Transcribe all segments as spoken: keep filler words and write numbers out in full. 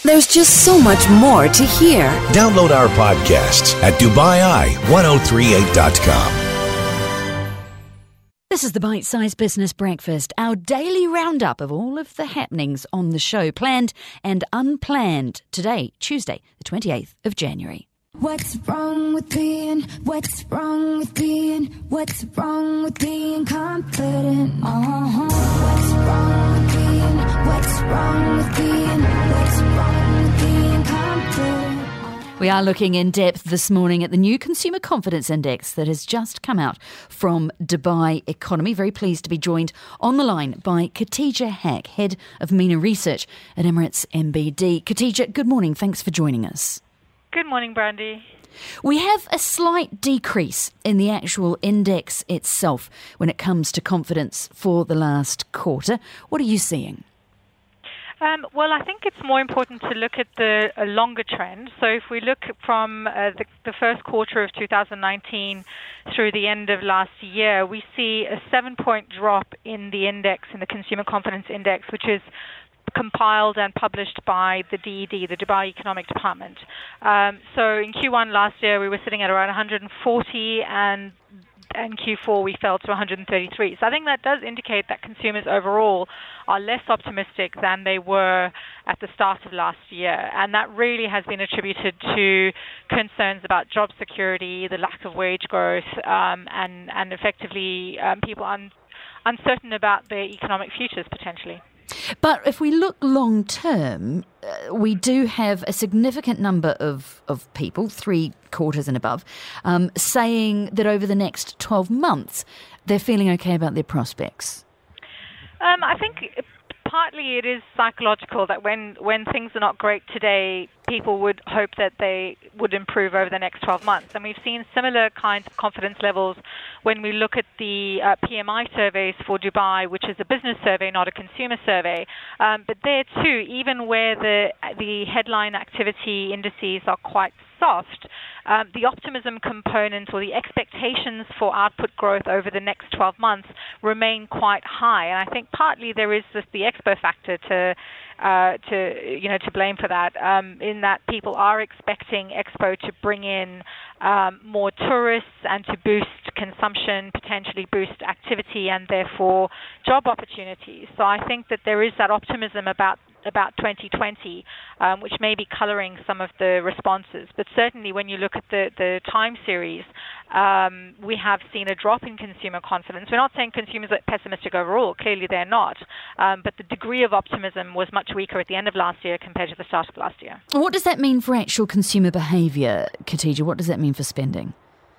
There's just so much more to hear. Download our podcasts at Dubai Eye ten thirty-eight dot com. This is the Bite Size Business Breakfast, our daily roundup of all of the happenings on the show, planned and unplanned, today, Tuesday, the twenty-eighth of January. What's wrong with being, what's wrong with being, what's wrong with being confident? Uh-huh. What's wrong with being, what's wrong with being, what's wrong with being confident? We are looking in depth this morning at the new Consumer Confidence Index that has just come out from Dubai Economy. Very pleased to be joined on the line by Khatija Haque, Head of MENA Research at Emirates M B D. Khatija, good morning. Thanks for joining us. Good morning, Brandy. We have a slight decrease in the actual index itself when it comes to confidence for the last quarter. What are you seeing? Um, well, I think it's more important to look at the a longer trend. So if we look from uh, the, the first quarter of two thousand nineteen through the end of last year, we see a seven-point drop in the index, in the Consumer Confidence Index, which is compiled and published by the D E D, the Dubai Economic Department. Um, so in Q one last year, we were sitting at around one hundred forty, and and Q four we fell to one hundred thirty-three. So I think that does indicate that consumers overall are less optimistic than they were at the start of last year. And that really has been attributed to concerns about job security, the lack of wage growth, um, and, and effectively um, people un- uncertain about their economic futures potentially. But if we look long term, uh, we do have a significant number of, of people, three quarters and above, um, saying that over the next twelve months, they're feeling okay about their prospects. Um, I think partly it is psychological that when, when things are not great today, people would hope that they would improve over the next twelve months. And we've seen similar kinds of confidence levels when we look at the uh, P M I surveys for Dubai, which is a business survey, not a consumer survey. Um, but there too, even where the the headline activity indices are quite soft, um, the optimism component or the expectations for output growth over the next twelve months remain quite high. And I think partly there is just the expo factor to uh, to you know to blame for that. Um, in that people are expecting Expo to bring in um, more tourists and to boost consumption, potentially boost activity and therefore job opportunities. So I think that there is that optimism about about twenty twenty, um, which may be colouring some of the responses. But certainly when you look at the, the time series, um, we have seen a drop in consumer confidence. We're not saying consumers are pessimistic overall. Clearly they're not. Um, but the degree of optimism was much weaker at the end of last year compared to the start of last year. What does that mean for actual consumer behaviour, Khatija? What does that mean for spending?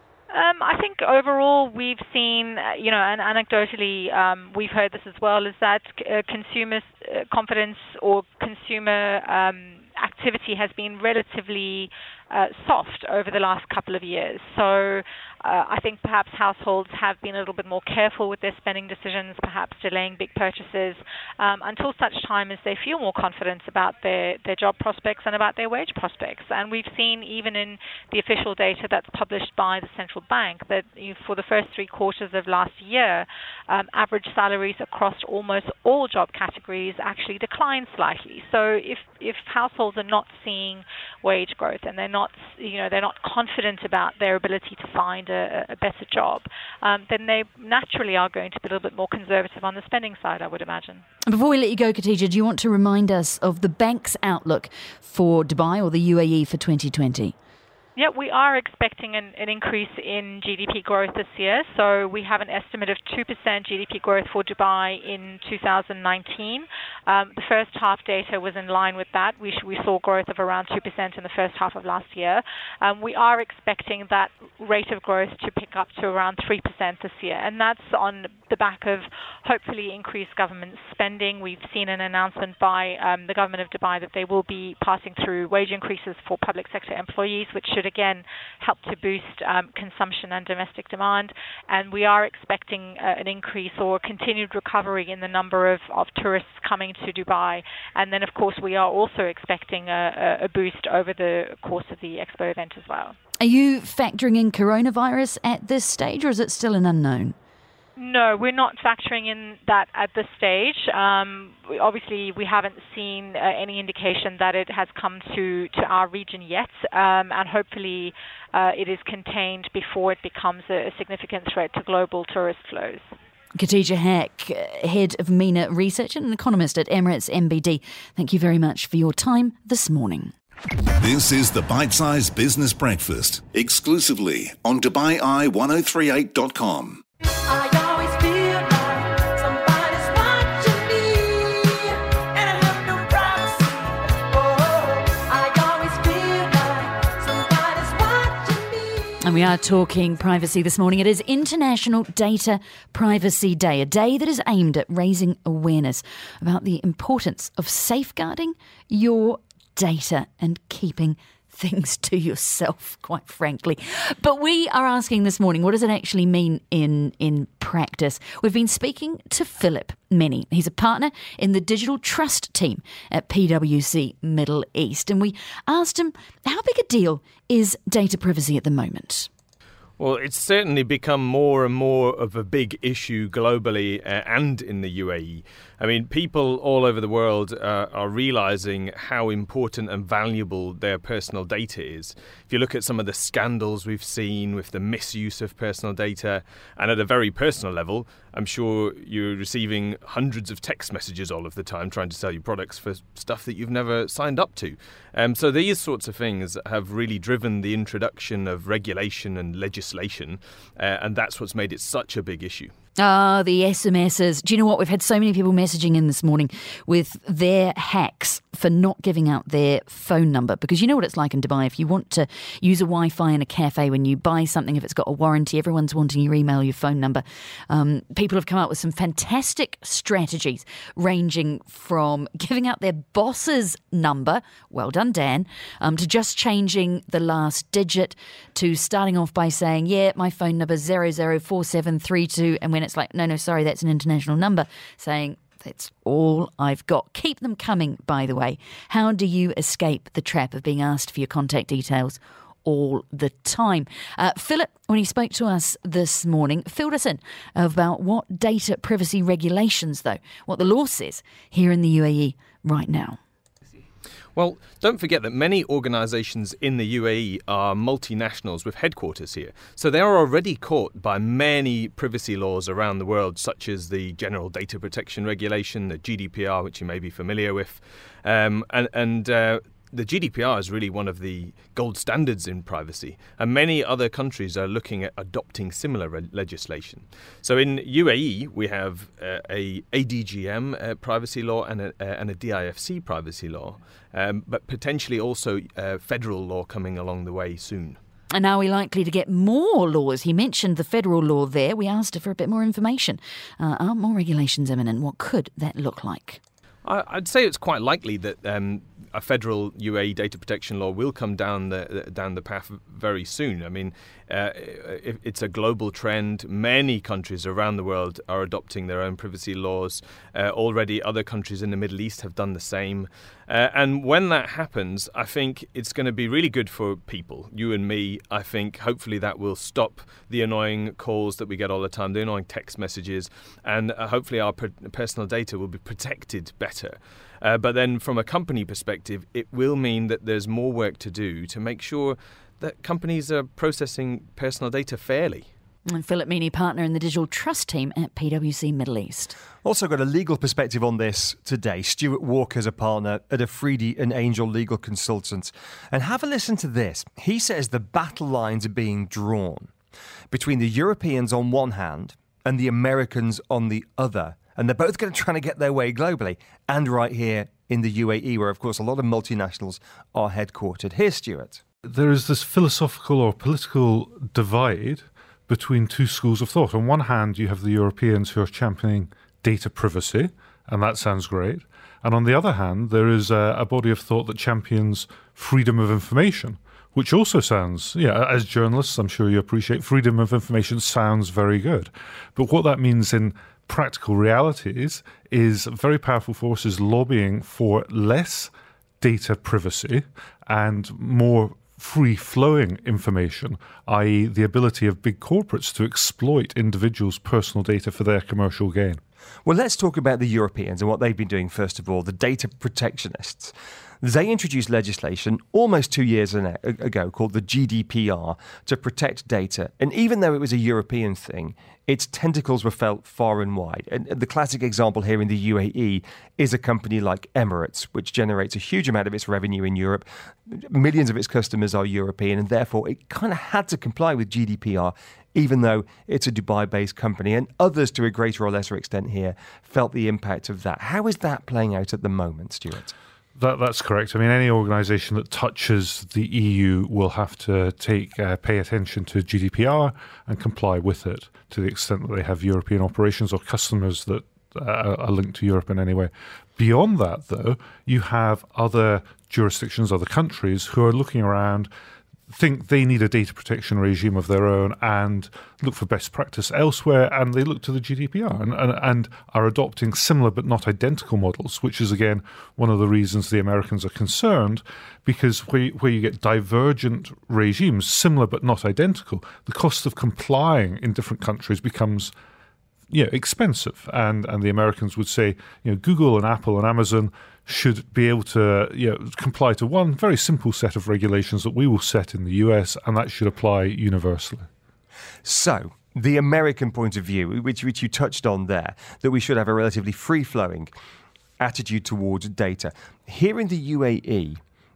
Um, I think overall we've seen, uh, you know, and anecdotally um, we've heard this as well, is that uh, consumer uh, confidence or consumer um, activity has been relatively uh, soft over the last couple of years. So uh, I think perhaps households have been a little bit more careful with their spending decisions, perhaps delaying big purchases um, until such time as they feel more confident about their, their job prospects and about their wage prospects. And we've seen even in the official data that's published by the central bank that you know, for the first three quarters of last year, um, average salaries across almost all job categories actually declined slightly. So if, if households are not seeing wage growth and they're not you know they're not confident about their ability to find a, a better job, um, then they naturally are going to be a little bit more conservative on the spending side, I would imagine. Before we let you go, Khatija, do you want to remind us of the bank's outlook for Dubai or the U A E for twenty twenty? Yeah, we are expecting an, an increase in G D P growth this year. So we have an estimate of two percent G D P growth for Dubai in two thousand nineteen. Um, the first half data was in line with that. We, sh- we saw growth of around two percent in the first half of last year. Um, we are expecting that rate of growth to pick up to around three percent this year. And that's on the back of hopefully increased government spending. We've seen an announcement by um, the government of Dubai that they will be passing through wage increases for public sector employees, which should again help to boost um, consumption and domestic demand. And we are expecting uh, an increase or a continued recovery in the number of, of tourists coming to Dubai. And then, of course, we are also expecting a, a boost over the course of the Expo event as well. Are you factoring in coronavirus at this stage, or is it still an unknown? No, we're not factoring in that at this stage. Um, we, obviously, we haven't seen uh, any indication that it has come to, to our region yet, um, and hopefully uh, it is contained before it becomes a, a significant threat to global tourist flows. Khadija Haque, Head of MENA Research and an economist at Emirates M B D. Thank you very much for your time this morning. This is the Bite Size Business Breakfast, exclusively on Dubai Eye ten thirty-eight dot com. I always feel like somebody's watching me, and I have no privacy. Oh, I always feel like somebody's watching me. And we are talking privacy this morning. It is International Data Privacy Day, a day that is aimed at raising awareness about the importance of safeguarding your data and keeping things to yourself, quite frankly. But we are asking this morning, what does it actually mean in, in practice? We've been speaking to Philip Meny. He's a partner in the digital trust team at P W C Middle East. And we asked him, how big a deal is data privacy at the moment? Well, it's certainly become more and more of a big issue globally uh, and in the U A E. I mean, people all over the world uh, are realizing how important and valuable their personal data is. If you look at some of the scandals we've seen with the misuse of personal data, and at a very personal level, I'm sure you're receiving hundreds of text messages all of the time trying to sell you products for stuff that you've never signed up to. Um, so these sorts of things have really driven the introduction of regulation and legislation, uh, and that's what's made it such a big issue. Ah, the S M Ses. Do you know what? We've had so many people messaging in this morning with their hacks for not giving out their phone number. Because you know what it's like in Dubai. If you want to use a Wi-Fi in a cafe when you buy something, if it's got a warranty, everyone's wanting your email, your phone number. Um, people have come up with some fantastic strategies ranging from giving out their boss's number, well done, Dan, um, to just changing the last digit, to starting off by saying, yeah, my phone number is zero zero four seven three two, and when it's like, no, no, sorry, that's an international number, saying, that's all I've got. Keep them coming, by the way. How do you escape the trap of being asked for your contact details all the time? Uh, Philip, when he spoke to us this morning, filled us in about what data privacy regulations, though, what the law says here in the U A E right now. Well, don't forget that many organisations in the U A E are multinationals with headquarters here. So they are already caught by many privacy laws around the world, such as the General Data Protection Regulation, the G D P R, which you may be familiar with. Um, and and uh, the G D P R is really one of the gold standards in privacy, and many other countries are looking at adopting similar re- legislation. So in U A E, we have uh, a A D G M uh, privacy law and a, uh, and a D I F C privacy law, um, but potentially also uh, federal law coming along the way soon. And are we likely to get more laws? He mentioned the federal law there. We asked her for a bit more information. Uh, are more regulations imminent? What could that look like? I'd say it's quite likely that um, a federal U A E data protection law will come down the down the path very soon. I mean, uh, it's a global trend. Many countries around the world are adopting their own privacy laws. Uh, already other countries in the Middle East have done the same. Uh, and when that happens, I think it's going to be really good for people, you and me. I think hopefully that will stop the annoying calls that we get all the time, the annoying text messages, and uh, hopefully our per- personal data will be protected better. Uh, but then from a company perspective, it will mean that there's more work to do to make sure that companies are processing personal data fairly. And Philip Meny, partner in the digital trust team at P W C Middle East. Also got a legal perspective on this today. Stuart Walker's a partner at Afridi and Angel Legal Consultants. And have a listen to this. He says the battle lines are being drawn between the Europeans on one hand and the Americans on the other. And they're both going to try to get their way globally and right here in the U A E, where, of course, a lot of multinationals are headquartered. Here's Stuart. There is this philosophical or political divide between two schools of thought. On one hand, you have the Europeans who are championing data privacy, and that sounds great. And on the other hand, there is a, a body of thought that champions freedom of information, which also sounds, yeah, as journalists, I'm sure you appreciate, freedom of information sounds very good. But what that means in practical realities is very powerful forces lobbying for less data privacy and more free-flowing information, that is the ability of big corporates to exploit individuals' personal data for their commercial gain. Well, let's talk about the Europeans and what they've been doing, first of all, the data protectionists. They introduced legislation almost two years ago called the G D P R to protect data. And even though it was a European thing, its tentacles were felt far and wide. And the classic example here in the U A E is a company like Emirates, which generates a huge amount of its revenue in Europe. Millions of its customers are European, and therefore it kind of had to comply with G D P R, even though it's a Dubai-based company. And others, to a greater or lesser extent here, felt the impact of that. How is that playing out at the moment, Stuart? That, that's correct. I mean, any organisation that touches the E U will have to take uh, pay attention to G D P R and comply with it to the extent that they have European operations or customers that uh, are linked to Europe in any way. Beyond that, though, you have other jurisdictions, other countries who are looking around, think they need a data protection regime of their own and look for best practice elsewhere, and they look to the G D P R and, and, and are adopting similar but not identical models, which is, again, one of the reasons the Americans are concerned, because where you, where you get divergent regimes, similar but not identical, the cost of complying in different countries becomes you know, expensive. And, and the Americans would say, you know, Google and Apple and Amazon should be able to you know, comply to one very simple set of regulations that we will set in the U S, and that should apply universally. So, the American point of view, which, which you touched on there, that we should have a relatively free-flowing attitude towards data. Here in the U A E,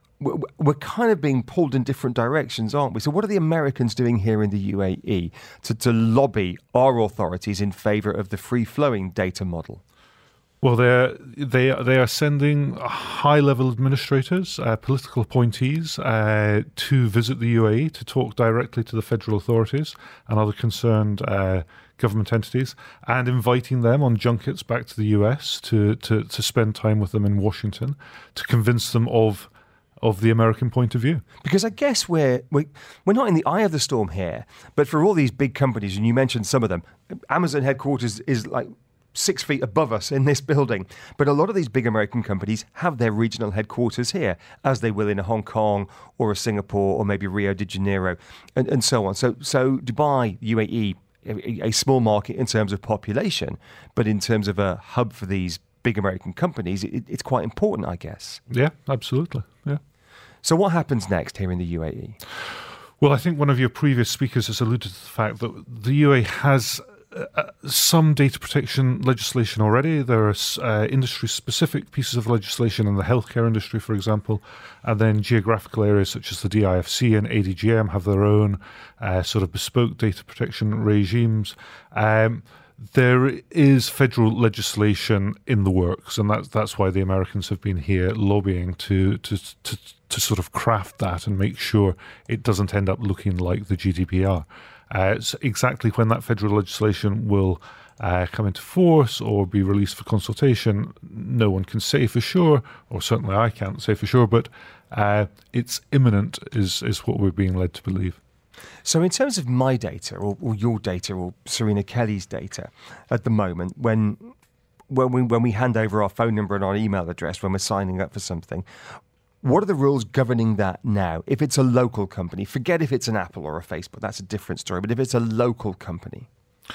we're kind of being pulled in different directions, aren't we? So what are the Americans doing here in the U A E to, to lobby our authorities in favour of the free-flowing data model? Well, they're, they are, they are sending high-level administrators, uh, political appointees, uh, to visit the U A E to talk directly to the federal authorities and other concerned uh, government entities, and inviting them on junkets back to the U S to, to, to spend time with them in Washington to convince them of of the American point of view. Because I guess we're, we're, we're not in the eye of the storm here, but for all these big companies, and you mentioned some of them, Amazon headquarters is like six feet above us in this building. But a lot of these big American companies have their regional headquarters here, as they will in a Hong Kong or a Singapore or maybe Rio de Janeiro and, and so on. So, so Dubai, U A E, a, a small market in terms of population, but in terms of a hub for these big American companies, it, it's quite important, I guess. Yeah, absolutely. Yeah. So what happens next here in the U A E? Well, I think one of your previous speakers has alluded to the fact that the U A E has uh, some data protection legislation already. There are uh, industry-specific pieces of legislation in the healthcare industry, for example, and then geographical areas such as the D I F C and A D G M have their own uh, sort of bespoke data protection regimes. Um, There is federal legislation in the works, and that's that's why the Americans have been here lobbying to to to, to sort of craft that and make sure it doesn't end up looking like the G D P R. Uh, it's exactly when that federal legislation will uh, come into force or be released for consultation, no one can say for sure, or certainly I can't say for sure, but uh, it's imminent is, is what we're being led to believe. So in terms of my data or, or your data or Serena Kelly's data at the moment, when when we when we hand over our phone number and our email address when we're signing up for something, what are the rules governing that now? If it's a local company, forget if it's an Apple or a Facebook, that's a different story. But if it's a local company,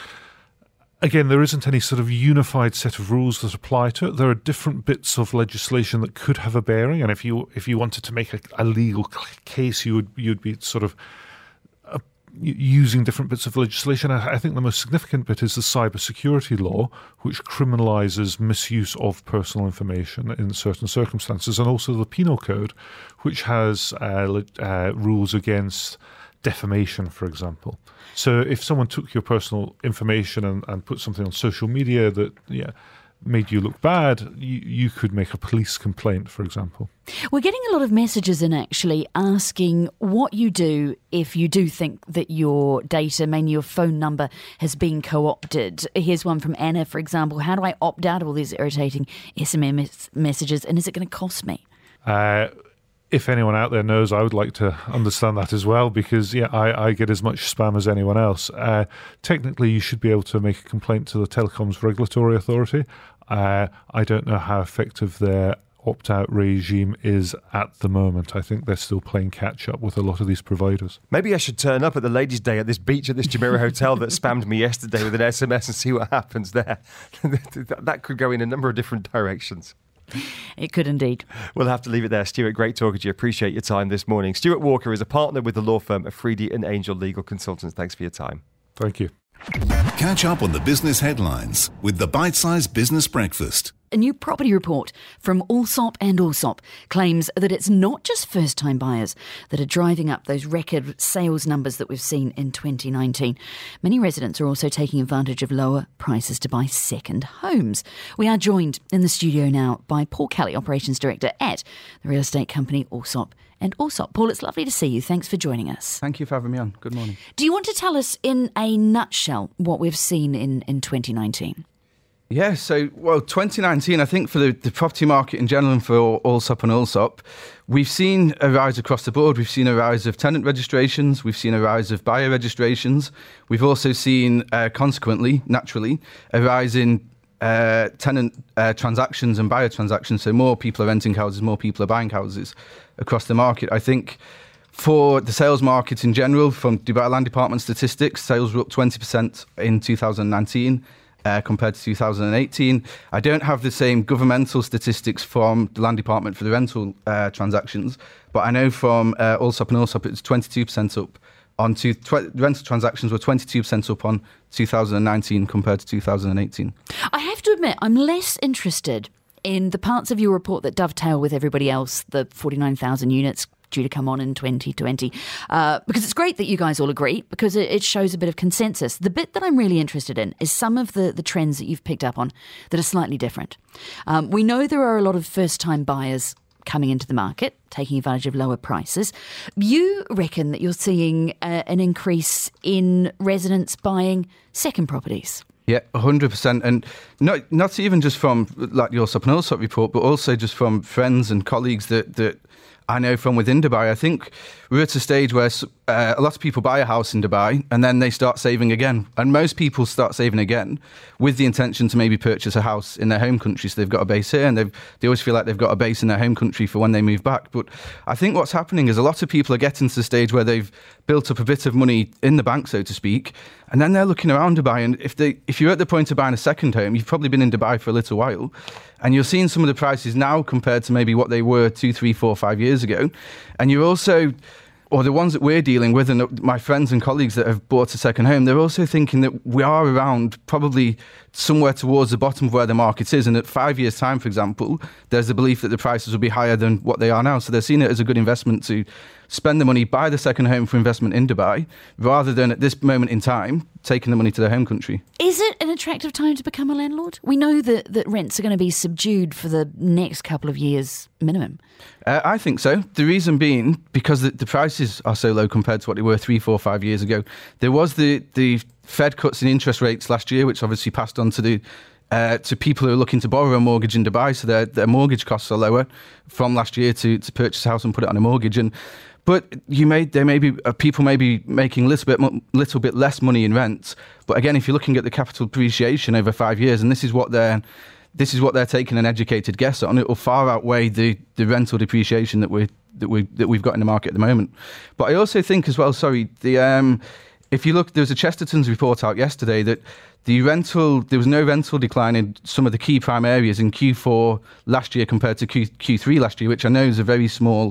again, there isn't any sort of unified set of rules that apply to it. There are different bits of legislation that could have a bearing, and if you if you wanted to make a, a legal case, you would you'd be sort of using different bits of legislation. I think the most significant bit is the cybersecurity law, which criminalises misuse of personal information in certain circumstances, and also the penal code, which has uh, uh, rules against defamation, for example. So if someone took your personal information and, and put something on social media that yeah, made you look bad, you, you could make a police complaint, for example. We're getting a lot of messages in actually asking what you do if you do think that your data, mainly your phone number, has been co-opted. Here's one from Anna, for example. How do I opt out of all these irritating S M S messages, and is it going to cost me? Uh, if anyone out there knows, I would like to understand that as well, because yeah, I, I get as much spam as anyone else. Uh, technically, you should be able to make a complaint to the Telecoms Regulatory Authority. Uh, I don't know how effective their opt-out regime is at the moment. I think they're still playing catch-up with a lot of these providers. Maybe I should turn up at the Ladies' Day at this beach at this Jumeirah hotel that spammed me yesterday with an S M S and see what happens there. That could go in a number of different directions. It could indeed. We'll have to leave it there. Stuart, great talking to you. Appreciate your time this morning. Stuart Walker is a partner with the law firm Afridi and Angel Legal Consultants. Thanks for your time. Thank you. Catch up on the business headlines with the Bite-Sized Business Breakfast. A new property report from Allsop and Allsop claims that it's not just first-time buyers that are driving up those record sales numbers that we've seen in twenty nineteen. Many residents are also taking advantage of lower prices to buy second homes. We are joined in the studio now by Paul Kelly, Operations Director at the real estate company Allsop and Allsop. Paul, it's lovely to see you. Thanks for joining us. Thank you for having me on. Good morning. Do you want to tell us in a nutshell what we've seen in, in twenty nineteen? Yeah, so, well, twenty nineteen, I think for the, the property market in general and for Allsop and Allsop, we've seen a rise across the board. We've seen a rise of tenant registrations. We've seen a rise of buyer registrations. We've also seen, uh, consequently, naturally, a rise in uh, tenant uh, transactions and buyer transactions. So more people are renting houses, more people are buying houses across the market. I think for the sales market in general, from Dubai Land Department statistics, sales were up twenty percent in two thousand nineteen. Uh, compared to two thousand eighteen. I don't have the same governmental statistics from the Land Department for the rental uh, transactions, but I know from uh, Allsop and Allsop it's twenty-two percent up on two, tw- rental transactions were twenty-two percent up on two thousand nineteen compared to two thousand eighteen. I have to admit, I'm less interested in the parts of your report that dovetail with everybody else, the forty-nine thousand units due to come on in twenty twenty, uh, because it's great that you guys all agree, because it, it shows a bit of consensus. The bit that I'm really interested in is some of the, the trends that you've picked up on that are slightly different. Um, we know there are a lot of first-time buyers coming into the market, taking advantage of lower prices. You reckon that you're seeing uh, an increase in residents buying second properties? Yeah, one hundred percent. And not not even just from like the Allsop and Allsop report, but also just from friends and colleagues that, that I know from within Dubai. I think we're at a stage where uh, a lot of people buy a house in Dubai and then they start saving again. And most people start saving again with the intention to maybe purchase a house in their home country. So they've got a base here and they've, they always feel like they've got a base in their home country for when they move back. But I think what's happening is a lot of people are getting to the stage where they've built up a bit of money in the bank, so to speak, and then they're looking around Dubai. And if they, if you're at the point of buying a second home, you've probably been in Dubai for a little while, and you're seeing some of the prices now compared to maybe what they were two, three, four, five years ago. And you're also, or the ones that we're dealing with and my friends and colleagues that have bought a second home, they're also thinking that we are around probably somewhere towards the bottom of where the market is. And at five years' time, for example, there's the belief that the prices will be higher than what they are now. So they're seeing it as a good investment to spend the money, buy the second home for investment in Dubai, rather than at this moment in time taking the money to their home country. Is it an attractive time to become a landlord? We know that, that rents are going to be subdued for the next couple of years minimum. Uh, I think so. The reason being because the, the prices are so low compared to what they were three, four, five years ago. There was the, the Fed cuts in interest rates last year, which obviously passed on to the Uh, to people who are looking to borrow a mortgage in Dubai, so their, their mortgage costs are lower from last year to, to purchase a house and put it on a mortgage. And but you may there may be uh, people may be making a little bit little bit less money in rent. But again, if you're looking at the capital appreciation over five years, and this is what they're this is what they're taking an educated guess on, it will far outweigh the, the rental depreciation that we that we that we've got in the market at the moment. But I also think as well, sorry, the um, if you look, there was a Chesterton's report out yesterday that the rental, there was no rental decline in some of the key prime areas in Q four last year compared to Q, Q3 last year, which I know is a very small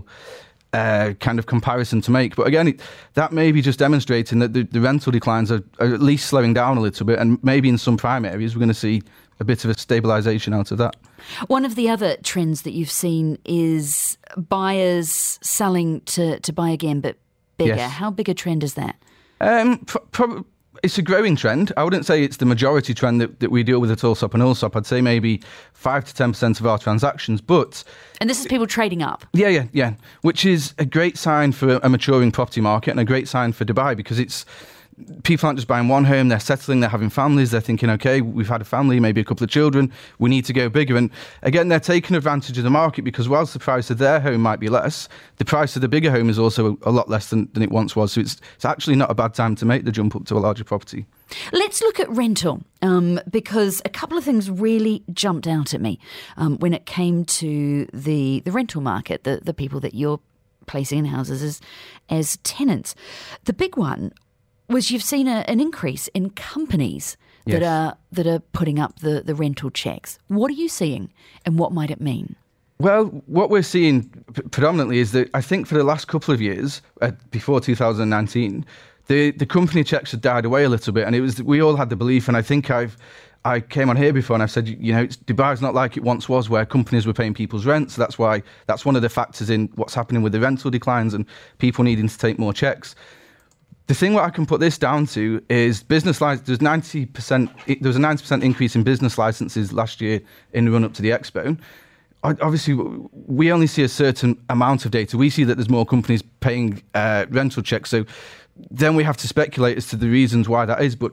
uh, kind of comparison to make. But again, it, that may be just demonstrating that the, the rental declines are, are at least slowing down a little bit, and maybe in some prime areas we're going to see a bit of a stabilisation out of that. One of the other trends that you've seen is buyers selling to, to buy again, but bigger. Yes. How big a trend is that? Um, pro- pro- It's a growing trend. I wouldn't say it's the majority trend that, that we deal with at Allsop and Allsop. I'd say maybe five to ten percent of our transactions. But and this is people trading up. Yeah, yeah, yeah. Which is a great sign for a maturing property market and a great sign for Dubai, because it's people aren't just buying one home, they're settling, they're having families, they're thinking, okay, we've had a family, maybe a couple of children, we need to go bigger. And again, they're taking advantage of the market because whilst the price of their home might be less, the price of the bigger home is also a lot less than, than it once was. So it's, it's actually not a bad time to make the jump up to a larger property. Let's look at rental, um, because a couple of things really jumped out at me um, when it came to the, the rental market, the, the people that you're placing in houses as, as tenants. The big one was you've seen a, an increase in companies that Yes. are that are putting up the, the rental checks. What are you seeing and what might it mean? Well, what we're seeing p- predominantly is that I think for the last couple of years, uh, before two thousand nineteen, the, the company checks had died away a little bit, and it was we all had the belief, and I think I've I came on here before and I've said, you know, it's, Dubai's not like it once was, where companies were paying people's rent. So that's why that's one of the factors in what's happening with the rental declines and people needing to take more checks. The thing what I can put this down to is business license. There's ninety percent. There was a ninety percent increase in business licenses last year in the run up to the Expo. Obviously, we only see a certain amount of data. We see that there's more companies paying uh, rental checks. So then we have to speculate as to the reasons why that is. But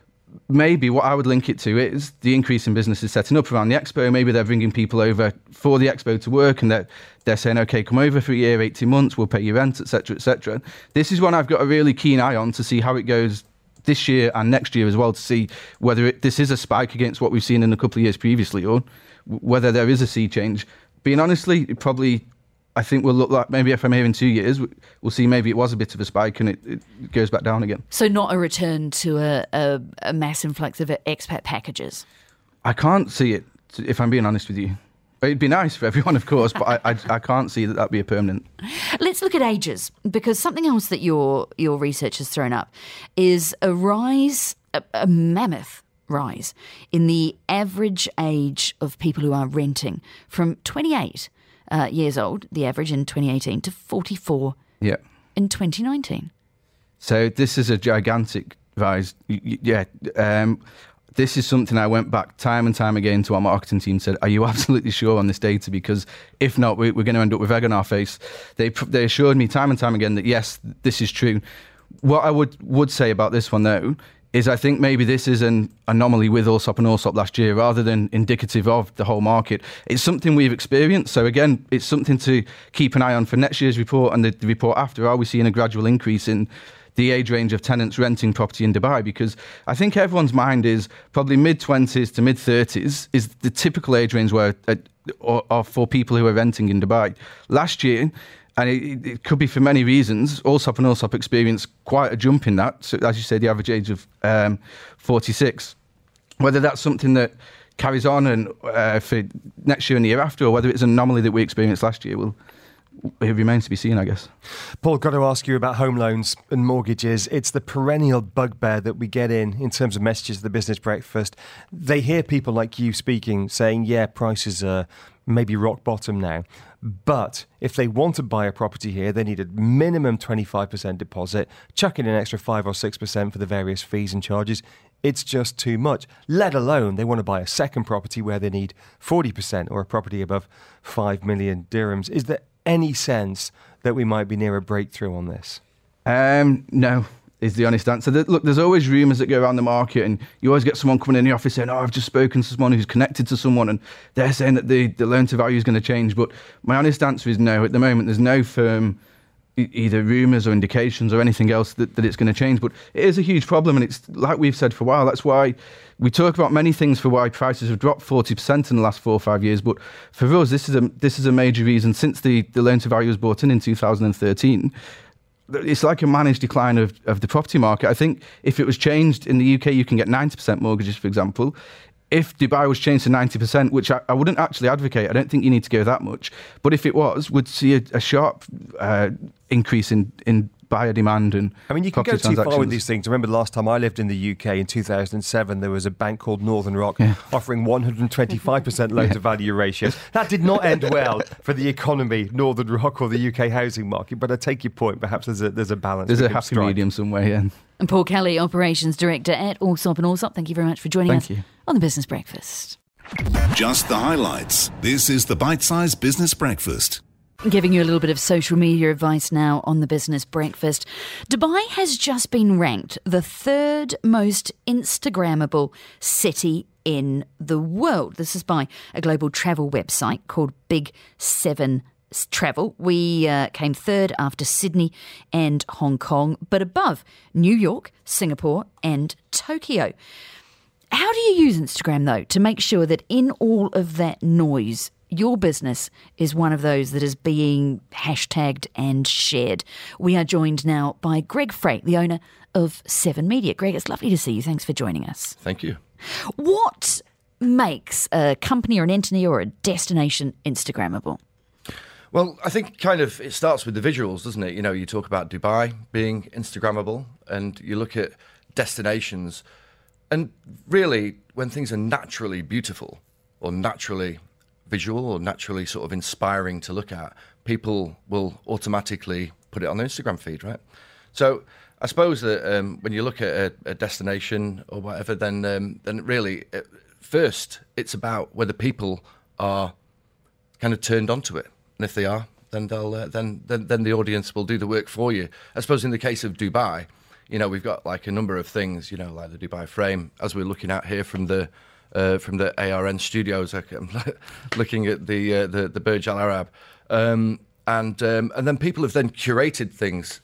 maybe what I would link it to is the increase in businesses setting up around the Expo. Maybe they're bringing people over for the Expo to work, and they're, they're saying, okay, come over for a year, eighteen months, we'll pay your rent, et cetera, et cetera. This is one I've got a really keen eye on to see how it goes this year and next year as well, to see whether it, this is a spike against what we've seen in a couple of years previously, or whether there is a sea change. Being honestly, it probably, I think will look like maybe if I'm here in two years, we'll see maybe it was a bit of a spike and it, it goes back down again. So not a return to a, a, a mass influx of expat packages? I can't see it, if I'm being honest with you. It'd be nice for everyone, of course, but I, I, I can't see that that'd be a permanent. Let's look at ages, because something else that your your research has thrown up is a rise, a, a mammoth rise in the average age of people who are renting from twenty-eight uh, years old, the average in twenty eighteen, to forty-four Yeah. in twenty nineteen. So this is a gigantic rise. Y- y- Yeah. Um, this is something I went back time and time again to our marketing team and said, are you absolutely sure on this data? Because if not, we, we're going to end up with egg on our face. They pr- they assured me time and time again that, yes, this is true. What I would, would say about this one, though, is I think maybe this is an anomaly with Allsop and Allsop last year rather than indicative of the whole market. It's something we've experienced. So again, it's something to keep an eye on for next year's report and the, the report after. Are we seeing a gradual increase in the age range of tenants renting property in Dubai? Because I think everyone's mind is probably mid-twenties to mid-thirties is the typical age range where uh, or, or for people who are renting in Dubai. Last year, and it, it could be for many reasons, Allsop and Allsop experienced quite a jump in that. So, as you say, the average age of um, forty-six. Whether that's something that carries on and uh, for next year and the year after, or whether it's an anomaly that we experienced last year, will it remains to be seen, I guess. Paul, got to ask you about home loans and mortgages. It's the perennial bugbear that we get in in terms of messages of the Business Breakfast. They hear people like you speaking, saying, yeah, prices are maybe rock bottom now. But if they want to buy a property here, they need a minimum twenty-five percent deposit, chuck in an extra five or six percent for the various fees and charges. It's just too much, let alone they want to buy a second property where they need forty percent or a property above five million dirhams. Is there any sense that we might be near a breakthrough on this? Um, no, is the honest answer. There, look, there's always rumours that go around the market, and you always get someone coming in the office saying, oh, I've just spoken to someone who's connected to someone, and they're saying that the, the loan to value is going to change. But my honest answer is no. At the moment, there's no firm e- either rumours or indications or anything else that, that it's going to change. But it is a huge problem, and it's like we've said for a while. That's why we talk about many things for why prices have dropped forty percent in the last four or five years. But for us, this is a this is a major reason. Since the, the loan to value was brought in in two thousand thirteen, it's like a managed decline of, of the property market. I think if it was changed in the U K, you can get ninety percent mortgages, for example. If Dubai was changed to ninety percent, which I, I wouldn't actually advocate, I don't think you need to go that much. But if it was, we'd see a, a sharp uh, increase in, in buyer demand and I mean, you can go property too far with transactions. these things. I remember the last time I lived in the U K in two thousand seven, there was a bank called Northern Rock Yeah. offering one hundred twenty-five percent loan to value ratios. That did not end well for the economy, Northern Rock or the U K housing market. But I take your point. Perhaps there's a there's a balance. There's we a can happy strike. medium somewhere, yeah. And Paul Kelly, Operations Director at Allsop and Allsop, thank you very much for joining Thank us you. on the Business Breakfast. Just the highlights. This is the Bite Size Business Breakfast. Giving you a little bit of social media advice now on the Business Breakfast. Dubai has just been ranked the third most Instagrammable city in the world. This is by a global travel website called Big Seven Travel. We uh, came third after Sydney and Hong Kong, but above New York, Singapore and Tokyo. How do you use Instagram, though, to make sure that in all of that noise, your business is one of those that is being hashtagged and shared? We are joined now by Greg Frey, the owner of Seven Media. Greg, it's lovely to see you. Thanks for joining us. Thank you. What makes a company or an entity or a destination Instagrammable? Well, I think kind of it starts with the visuals, doesn't it? You know, you talk about Dubai being Instagrammable, and you look at destinations, and really when things are naturally beautiful or naturally visual or naturally sort of inspiring to look at, people will automatically put it on their Instagram feed, right? So I suppose that um, when you look at a, a destination or whatever, then um, then really, uh, first, it's about whether people are kind of turned onto it. And if they are, then they'll uh, then, then then the audience will do the work for you. I suppose in the case of Dubai, you know, we've got like a number of things, you know, like the Dubai frame, as we're looking at here from the Uh, from the A R N studios. I'm looking at the uh, the, the Burj Al Arab, um, and um, and then people have then curated things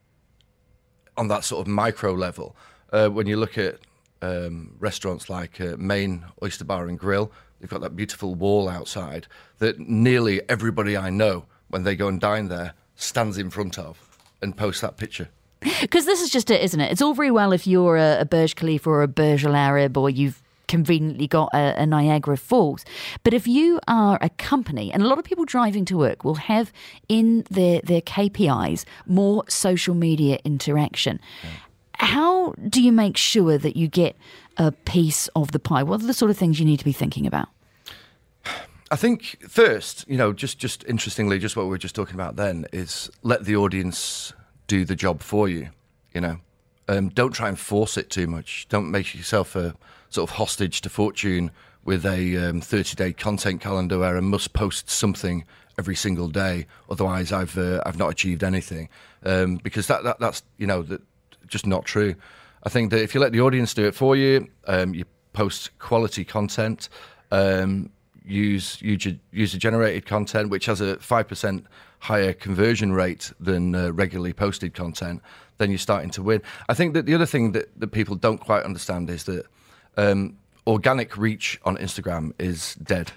on that sort of micro level. Uh, when you look at um, restaurants like uh, Main Oyster Bar and Grill, they've got that beautiful wall outside that nearly everybody I know, when they go and dine there, stands in front of and posts that picture. Because this is just it, isn't it? It's all very well if you're a, a Burj Khalifa or a Burj Al Arab, or you've conveniently got a, a Niagara Falls. But if you are a company, and a lot of people driving to work will have in their, their K P Is more social media interaction, yeah. How do you make sure that you get a piece of the pie? What are the sort of things you need to be thinking about? I think first, you know, just, just interestingly, just what we were just talking about then, is let the audience do the job for you, you know. Um, don't try and force it too much. Don't make yourself a sort of hostage to fortune with a um, thirty-day content calendar where I must post something every single day. Otherwise, I've uh, I've not achieved anything. Um, because that, that that's you know that just not true. I think that if you let the audience do it for you, um, you post quality content, um, use user generated content, which has a five percent higher conversion rate than uh, regularly posted content, then you're starting to win. I think that the other thing that, that people don't quite understand is that um, organic reach on Instagram is dead.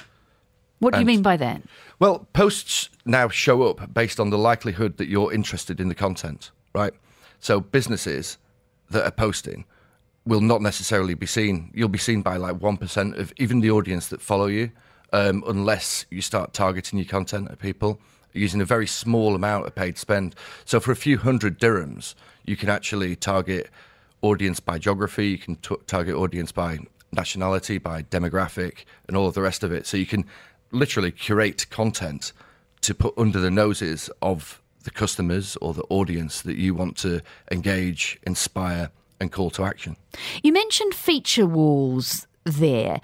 What do and, you mean by that? Well, posts now show up based on the likelihood that you're interested in the content, right? So businesses that are posting will not necessarily be seen. You'll be seen by like one percent of even the audience that follow you, um, unless you start targeting your content at people using a very small amount of paid spend. So for a few hundred dirhams, you can actually target audience by geography, you can t- target audience by nationality, by demographic, and all of the rest of it. So you can literally curate content to put under the noses of the customers or the audience that you want to engage, inspire, and call to action. You mentioned feature walls there.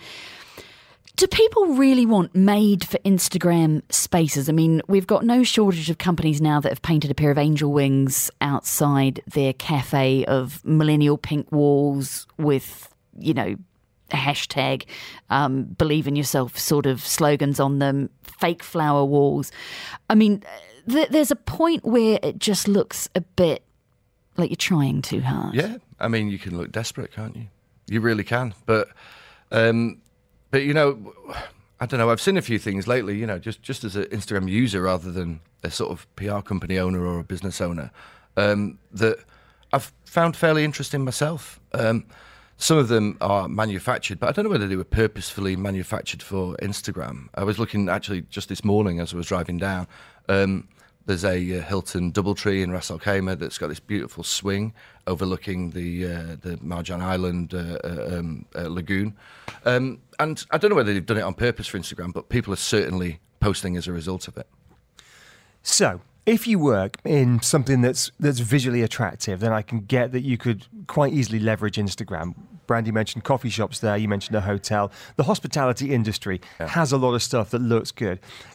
Do people really want made for Instagram spaces? I mean, we've got no shortage of companies now that have painted a pair of angel wings outside their cafe, of millennial pink walls with, you know, a hashtag, um, believe in yourself sort of slogans on them, fake flower walls. I mean, th- there's a point where it just looks a bit like you're trying too hard. Yeah, I mean, you can look desperate, can't you? You really can. But, um, but you know, I don't know. I've seen a few things lately. You know, just just as an Instagram user rather than a sort of P R company owner or a business owner, um, that I've found fairly interesting myself. Um, some of them are manufactured, but I don't know whether they were purposefully manufactured for Instagram. I was looking actually just this morning as I was driving down. Um, There's a uh, Hilton Doubletree in Ras Al Khaimah that's got this beautiful swing overlooking the uh, the Marjan Island uh, uh, um, uh, lagoon. Um, and I don't know whether they've done it on purpose for Instagram, but people are certainly posting as a result of it. So, if you work in something that's that's visually attractive, then I can get that you could quite easily leverage Instagram. Brandy mentioned coffee shops there, you mentioned a hotel. The hospitality industry yeah. has a lot of stuff that looks good.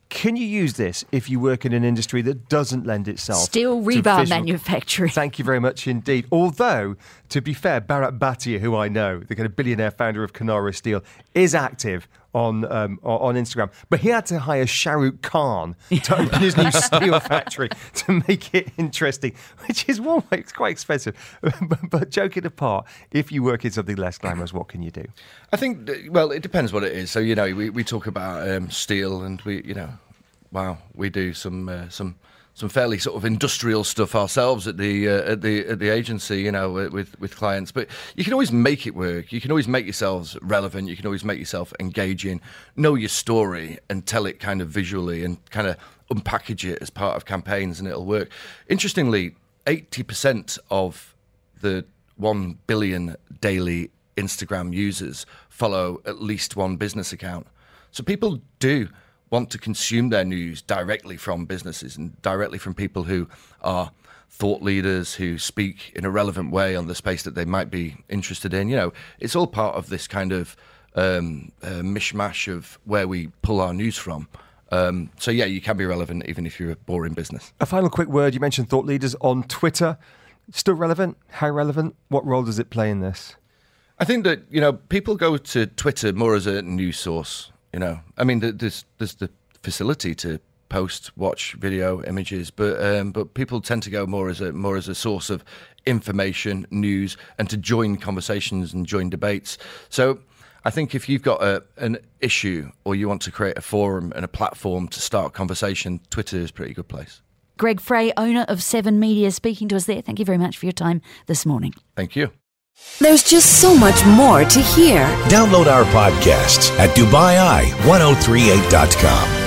Can you use this if you work in an industry that doesn't lend itself Steel to rebar visual- manufacturing? Thank you very much indeed. Although, to be fair, Bharat Bhatia, who I know, the kind of billionaire founder of Kanara Steel, is active on um, on Instagram. But he had to hire Shah Rukh Khan to open his new steel factory to make it interesting, which is one way, it's quite expensive. but, but joking apart, if you work in something less glamorous, what can you do? I think, that- well, it depends what it is. So, you know, we, we talk about um, steel and we, you know, wow, we do some uh, some some fairly sort of industrial stuff ourselves at the uh, at the at the agency, you know, with with clients. But you can always make it work. You can always make yourselves relevant. You can always make yourself engaging. Know your story and tell it kind of visually and kind of unpackage it as part of campaigns, and it'll work. Interestingly, eighty percent of the one billion daily Instagram users follow at least one business account. So people do want to consume their news directly from businesses and directly from people who are thought leaders, who speak in a relevant way on the space that they might be interested in. You know, it's all part of this kind of um, uh, mishmash of where we pull our news from. Um, so, yeah, you can be relevant even if you're a boring business. A final quick word. You mentioned thought leaders on Twitter. Still relevant? How relevant? What role does it play in this? I think that, you know, people go to Twitter more as a news source. You know, I mean, there's there's the facility to post, watch video, images, but um, but people tend to go more as a more as a source of information, news, and to join conversations and join debates. So I think if you've got a, an issue or you want to create a forum and a platform to start conversation, Twitter is a pretty good place. Greg Frey, owner of Seven Media, speaking to us there. Thank you very much for your time this morning. Thank you. There's just so much more to hear. Download our podcasts at Dubai Eye ten thirty-eight dot com.